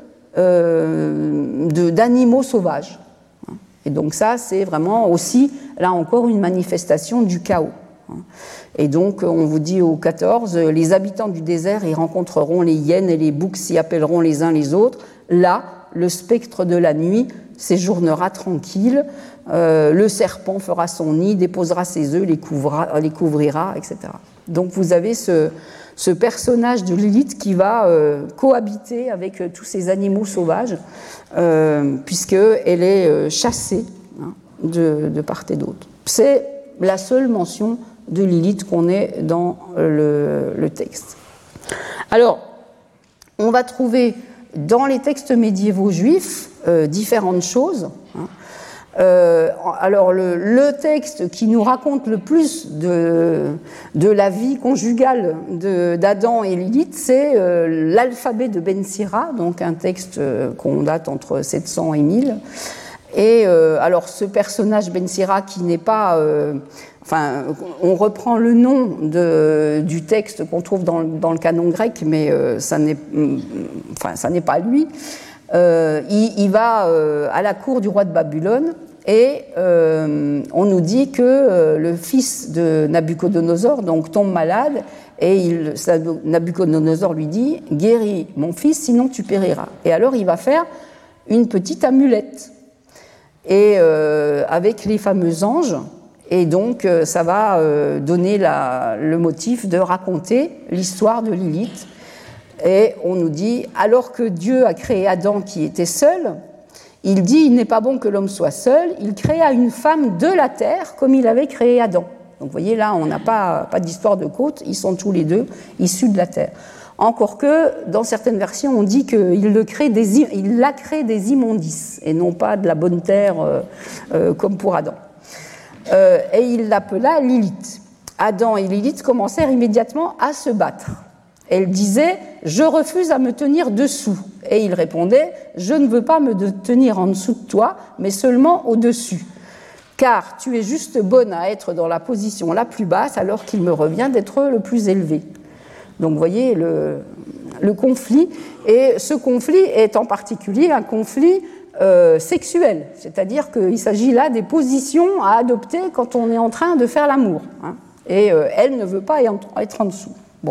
d'animaux sauvages. Et donc ça, c'est vraiment aussi, là encore, une manifestation du chaos. Et donc, on vous dit au 14, les habitants du désert y rencontreront les hyènes et les boucs s'y appelleront les uns les autres. Là, le spectre de la nuit séjournera tranquille, le serpent fera son nid, déposera ses œufs, les couvrira, etc. Donc, vous avez ce personnage de Lilith qui va cohabiter avec tous ces animaux sauvages, puisqu'elle est chassée, hein, de part et d'autre. C'est la seule mention de Lilith qu'on ait dans le texte. Alors, on va trouver dans les textes médiévaux juifs différentes choses. Hein. Alors, le texte qui nous raconte le plus de la vie conjugale d'Adam et Lilith, c'est l'alphabet de Ben Sira, donc un texte qu'on date entre 700 et 1000. Et alors, ce personnage Ben Sira qui n'est pas... on reprend le nom du texte qu'on trouve dans le canon grec, mais ça n'est pas lui. Il va à la cour du roi de Babylone et on nous dit que le fils de Nabuchodonosor donc, tombe malade et Nabuchodonosor lui dit « Guéris mon fils, sinon tu périras ». Et alors il va faire une petite amulette et avec les fameux anges. Et donc, ça va donner le motif de raconter l'histoire de Lilith. Et on nous dit, alors que Dieu a créé Adam qui était seul, il dit, il n'est pas bon que l'homme soit seul, il créa une femme de la terre comme il avait créé Adam. Donc, vous voyez, là, on n'a pas d'histoire de côte, ils sont tous les deux issus de la terre. Encore que, dans certaines versions, on dit qu'il l'a créé des immondices, et non pas de la bonne terre comme pour Adam. Et il l'appela Lilith. Adam et Lilith commencèrent immédiatement à se battre. Elle disait « Je refuse à me tenir dessous ». Et il répondait « Je ne veux pas me tenir en dessous de toi, mais seulement au-dessus. Car tu es juste bonne à être dans la position la plus basse, alors qu'il me revient d'être le plus élevé. » Donc vous voyez le conflit. Et ce conflit est en particulier un conflit sexuelle, c'est-à-dire qu'il s'agit là des positions à adopter quand on est en train de faire l'amour. Hein, et elle ne veut pas être en dessous. Bon.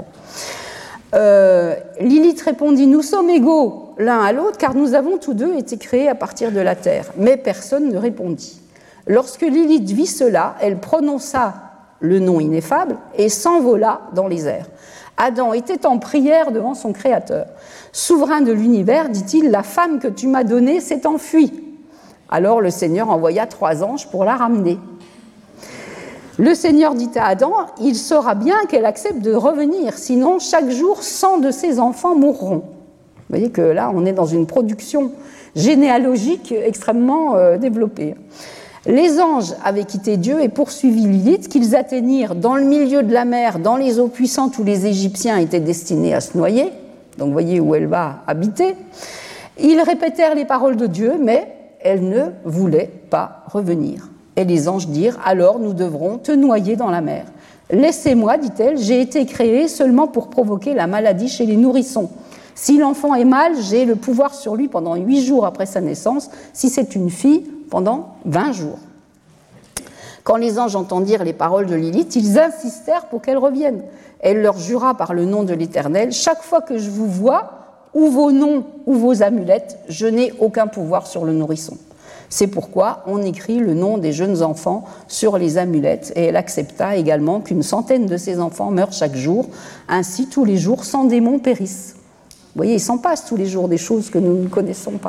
Lilith répondit « Nous sommes égaux l'un à l'autre, car nous avons tous deux été créés à partir de la terre. » Mais personne ne répondit. Lorsque Lilith vit cela, elle prononça le nom ineffable et s'envola dans les airs. Adam était en prière devant son Créateur. « Souverain de l'univers, dit-il, la femme que tu m'as donnée s'est enfuie. » Alors le Seigneur envoya 3 anges pour la ramener. Le Seigneur dit à Adam, « Il sera bien qu'elle accepte de revenir, sinon chaque jour 100 de ses enfants mourront. » Vous voyez que là, on est dans une production généalogique extrêmement développée. Les anges avaient quitté Dieu et poursuivi Lilith, qu'ils atteignirent dans le milieu de la mer, dans les eaux puissantes où les Égyptiens étaient destinés à se noyer. Donc vous voyez où elle va habiter. Ils répétèrent les paroles de Dieu, mais elle ne voulait pas revenir. Et les anges dirent, alors nous devrons te noyer dans la mer. Laissez-moi, dit-elle, j'ai été créée seulement pour provoquer la maladie chez les nourrissons. Si l'enfant est mâle, j'ai le pouvoir sur lui pendant 8 jours après sa naissance. Si c'est une fille, pendant 20 jours. Quand les anges entendirent les paroles de Lilith, ils insistèrent pour qu'elle revienne. Elle leur jura par le nom de l'Éternel, chaque fois que je vous vois, ou vos noms ou vos amulettes, je n'ai aucun pouvoir sur le nourrisson. C'est pourquoi on écrit le nom des jeunes enfants sur les amulettes, et elle accepta également qu'une centaine de ces enfants meurent chaque jour. Ainsi, tous les jours, 100 démons périssent. Vous voyez, il s'en passe tous les jours des choses que nous ne connaissons pas.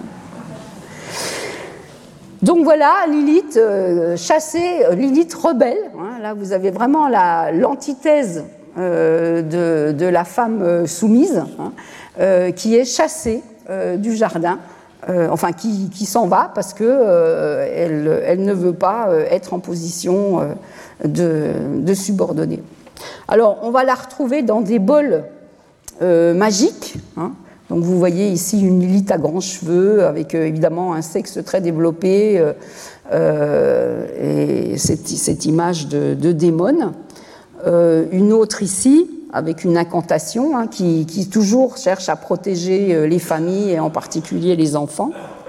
Donc voilà, Lilith chassée, Lilith rebelle. Hein, là, vous avez vraiment l'antithèse de la femme soumise, hein, qui est chassée du jardin, enfin qui s'en va parce que elle ne veut pas être en position de subordonnée. Alors, on va la retrouver dans des bols magiques. Hein. Donc vous voyez ici une Lilith à grands cheveux, avec évidemment un sexe très développé, et cette image de démon. Une autre ici, avec une incantation, hein, qui toujours cherche à protéger les familles, et en particulier les enfants.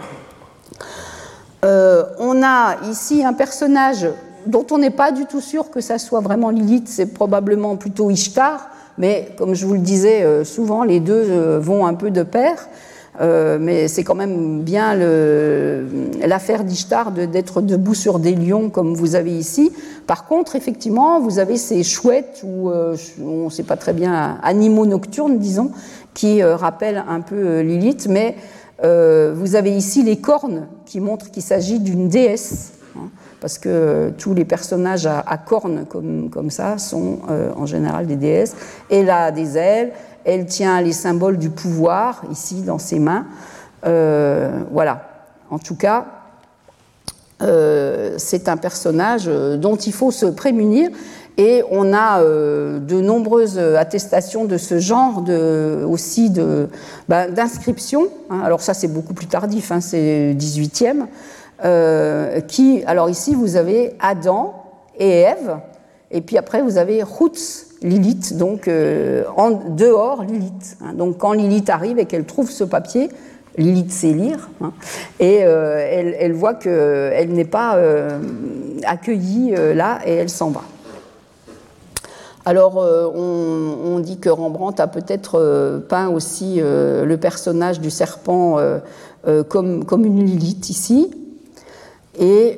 On a ici un personnage dont on n'est pas du tout sûr que ça soit vraiment Lilith, c'est probablement plutôt Ishtar, mais comme je vous le disais, souvent les deux vont un peu de pair, mais c'est quand même bien l'affaire d'Ishtar d'être debout sur des lions comme vous avez ici. Par contre, effectivement, vous avez ces chouettes ou on ne sait pas très bien, animaux nocturnes, disons, qui rappellent un peu Lilith, mais vous avez ici les cornes qui montrent qu'il s'agit d'une déesse. Parce que tous les personnages à cornes comme ça sont en général des déesses. Elle a des ailes, elle tient les symboles du pouvoir ici dans ses mains. Voilà. En tout cas, c'est un personnage dont il faut se prémunir. Et on a de nombreuses attestations de ce genre aussi d'inscriptions. Hein. Alors ça, c'est beaucoup plus tardif, hein, c'est 18e. Alors ici vous avez Adam et Ève, et puis après vous avez Ruth, Lilith, donc en dehors Lilith. Hein, donc quand Lilith arrive et qu'elle trouve ce papier, Lilith sait lire, hein, et elle voit qu'elle n'est pas accueillie là, et elle s'en va. Alors on dit que Rembrandt a peut-être peint aussi le personnage du serpent comme une Lilith ici. Et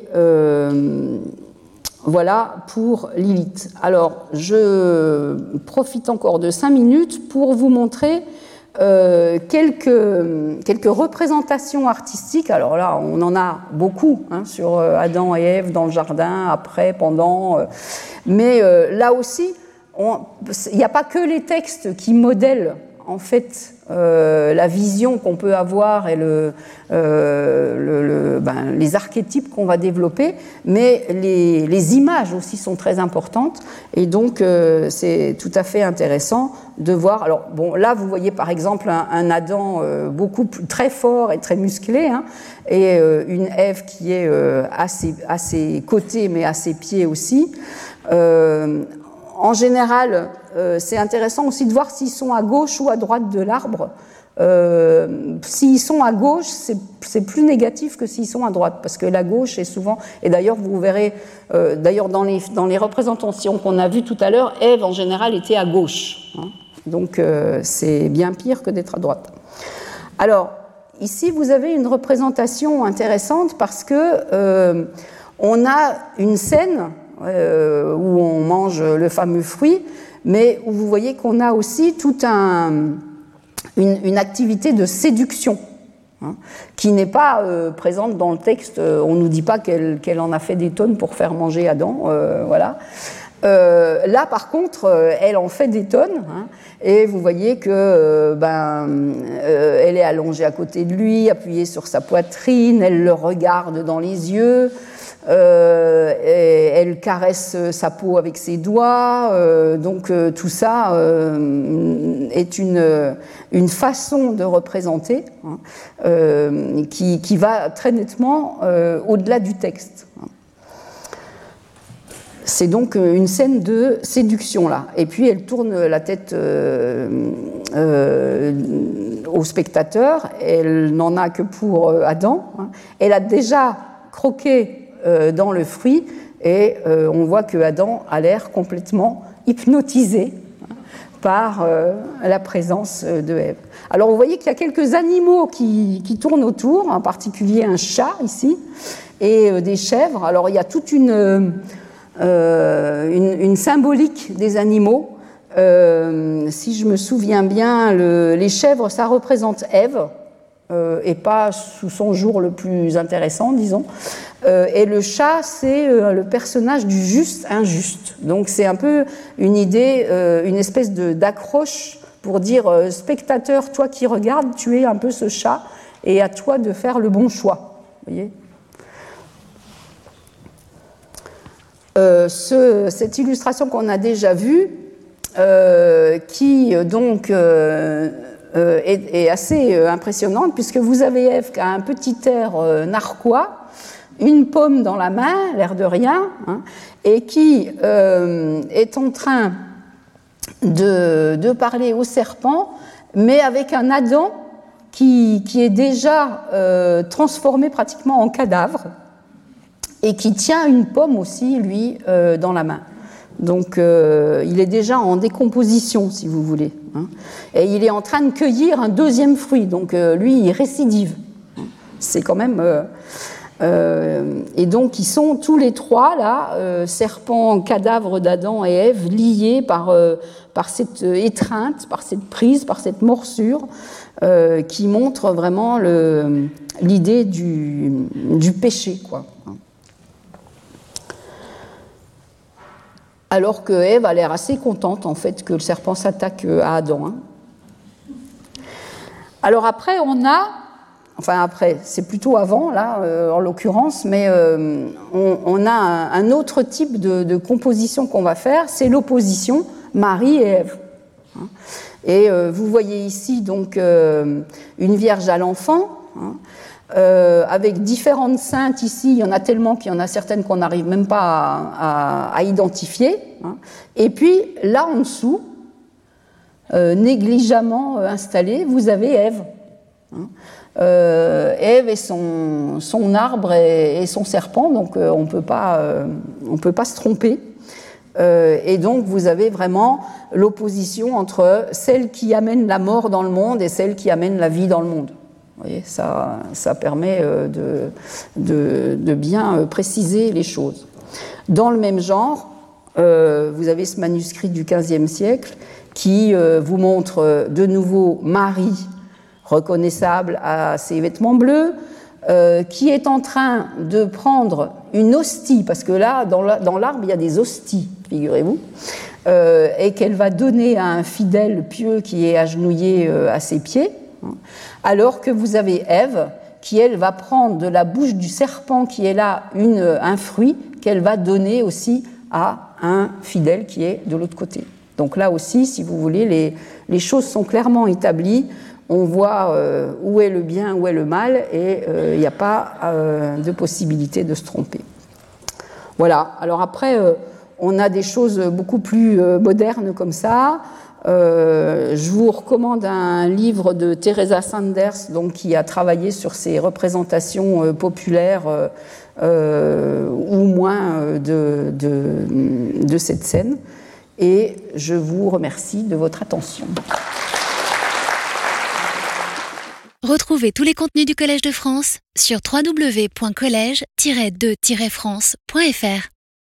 voilà pour Lilith. Alors, je profite encore de 5 minutes pour vous montrer quelques représentations artistiques. Alors là, on en a beaucoup hein, sur Adam et Ève dans le jardin, après, pendant. Mais là aussi, il n'y a pas que les textes qui modèlent en fait la vision qu'on peut avoir et les archétypes qu'on va développer, mais les images aussi sont très importantes, et donc c'est tout à fait intéressant de voir. Alors bon, là vous voyez par exemple un Adam très fort et très musclé, hein, et une Ève qui est à ses côtés mais à ses pieds aussi. En général, c'est intéressant aussi de voir s'ils sont à gauche ou à droite de l'arbre. S'ils sont à gauche, c'est plus négatif que s'ils sont à droite, parce que la gauche est souvent... Et d'ailleurs, vous verrez, d'ailleurs dans les représentations qu'on a vues tout à l'heure, Ève, en général, était à gauche. Hein. Donc, c'est bien pire que d'être à droite. Alors, ici, vous avez une représentation intéressante, parce que on a une scène... où on mange le fameux fruit, mais où vous voyez qu'on a aussi toute une activité de séduction, hein, qui n'est pas présente dans le texte. On ne nous dit pas qu'elle en a fait des tonnes pour faire manger Adam, voilà. Là, par contre, elle en fait des tonnes, hein, et vous voyez que elle est allongée à côté de lui, appuyée sur sa poitrine, elle le regarde dans les yeux. Elle caresse sa peau avec ses doigts, donc tout ça est une façon de représenter, hein, qui va très nettement au-delà du texte. C'est donc une scène de séduction là. Et puis elle tourne la tête au spectateur. Elle n'en a que pour Adam. Elle a déjà croqué dans le fruit et on voit que Adam a l'air complètement hypnotisé par la présence de Ève. Alors vous voyez qu'il y a quelques animaux qui tournent autour, en particulier un chat ici et des chèvres. Alors il y a toute une symbolique des animaux. Si je me souviens bien, les chèvres, ça représente Ève, et pas sous son jour le plus intéressant, disons. Et le chat, c'est le personnage du juste injuste. Donc c'est un peu une idée, une espèce d'accroche pour dire spectateur, toi qui regardes, tu es un peu ce chat, et à toi de faire le bon choix. Vous voyez ? Cette illustration qu'on a déjà vue, qui donc est assez impressionnante, puisque vous avez Ève qui a un petit air narquois, une pomme dans la main, l'air de rien, hein, et qui est en train de parler au serpent, mais avec un Adam qui est déjà transformé pratiquement en cadavre, et qui tient une pomme aussi, lui, dans la main. Donc, il est déjà en décomposition, si vous voulez. Hein. Et il est en train de cueillir un deuxième fruit. Donc, lui, il récidive. C'est quand même... et donc, ils sont tous les trois, là, serpent, cadavre d'Adam et Ève, liés par cette étreinte, par cette prise, par cette morsure, qui montre vraiment l'idée du péché, quoi. Alors que Ève a l'air assez contente, en fait, que le serpent s'attaque à Adam. Hein. Alors après, c'est plutôt avant, là, en l'occurrence, mais on a un autre type de composition qu'on va faire, c'est l'opposition Marie et Ève. Hein. Et vous voyez ici, donc, une Vierge à l'enfant, hein. Avec différentes saintes ici, il y en a tellement qu'il y en a certaines qu'on n'arrive même pas à identifier. Hein. Et puis là en dessous, négligemment installée, vous avez Ève. Hein. Ève et son arbre et son serpent, donc on peut pas se tromper. Et donc vous avez vraiment l'opposition entre celle qui amène la mort dans le monde et celle qui amène la vie dans le monde. Vous voyez, ça permet de bien préciser les choses. Dans le même genre, vous avez ce manuscrit du XVe siècle qui vous montre de nouveau Marie, reconnaissable à ses vêtements bleus, qui est en train de prendre une hostie, parce que là, dans l'arbre, il y a des hosties, figurez-vous, et qu'elle va donner à un fidèle pieux qui est agenouillé à ses pieds. Alors que vous avez Ève qui, elle, va prendre de la bouche du serpent qui est là un fruit qu'elle va donner aussi à un fidèle qui est de l'autre côté. Donc là aussi, si vous voulez, les choses sont clairement établies. On voit où est le bien, où est le mal, et il n'y a pas de possibilité de se tromper. Voilà. Alors après, on a des choses beaucoup plus modernes comme ça. Je vous recommande un livre de Teresa Sanders, donc, qui a travaillé sur ces représentations populaires ou moins de cette scène. Et je vous remercie de votre attention. Retrouvez tous les contenus du Collège de France sur www.college-2-france.fr.